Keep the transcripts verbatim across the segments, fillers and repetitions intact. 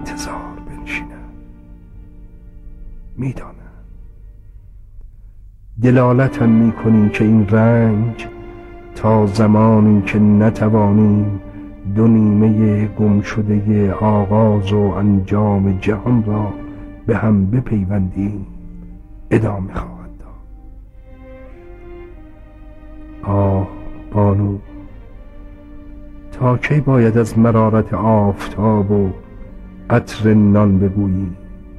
انتظار بنشینم. میدانم دلالتم میکنی که این رنج تا زمانی که نتوانیم دو نیمه گم شده آغاز و انجام جهان را به هم بپیوندیم ادامه خواهد داد. آه بانو، تا کی باید از مرارت آفتاب و عطر نان بگویی؟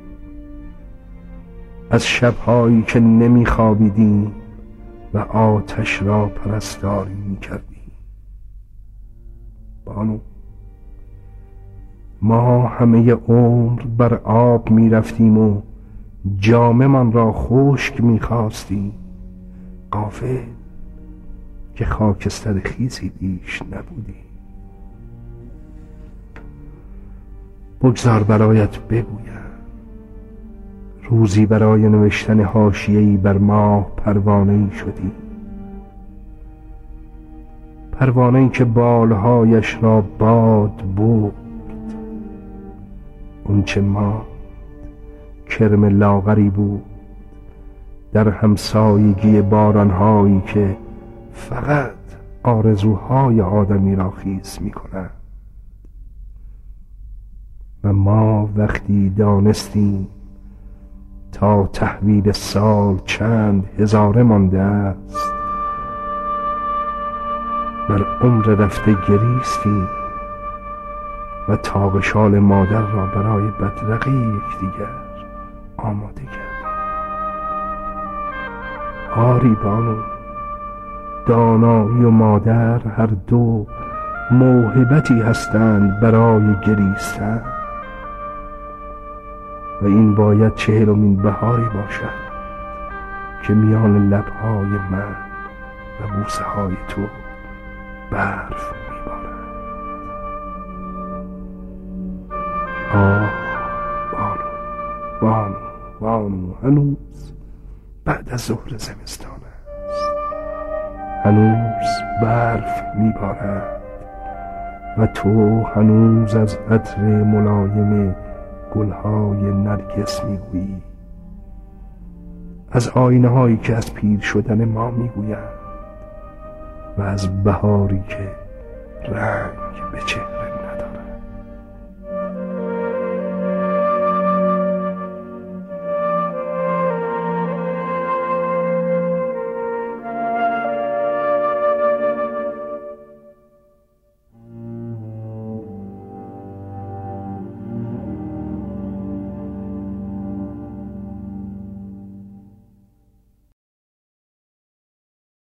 از شبهایی که نمیخوابیدیم و آتش را پرستاری میکردیم. بانو، ما همه عمر بر آب میرفتیم و جامه من را خشک میخواستیم، غافل که خاکستر خیسی بیش نبودیم. بگذار برایت بگویم، روزی برای نوشتن حاشیه‌ای بر ماه پروانه‌ای شدی، پروانه‌ای که بالهایش را باد برد. اون چه ما کرم لاغری بود در همسایگی بارانهایی که فقط آرزوهای آدمی را خیس می‌کنند. و ما وقتی دانستیم تا تحویل سال چند هزاره مانده است، بر عمر رفته گریستیم و تاق شال مادر را برای بدرقه یکدیگر آماده کردیم. آری بانو، دانایی و مادر هر دو موهبتی هستند برای گریستن و این باید چهلمین بهاری باشد که میان لبهای من و بوسه های تو برف میبارد. آه بانو، بانو، بانو، هنوز بعد از ظهر زمستان است، هنوز برف میبارد و تو هنوز از عطر ملایم گلهای نرگس میگویی، از آینه هایی که از پیر شدن ما میگویند و از بهاری که رنگ به چهره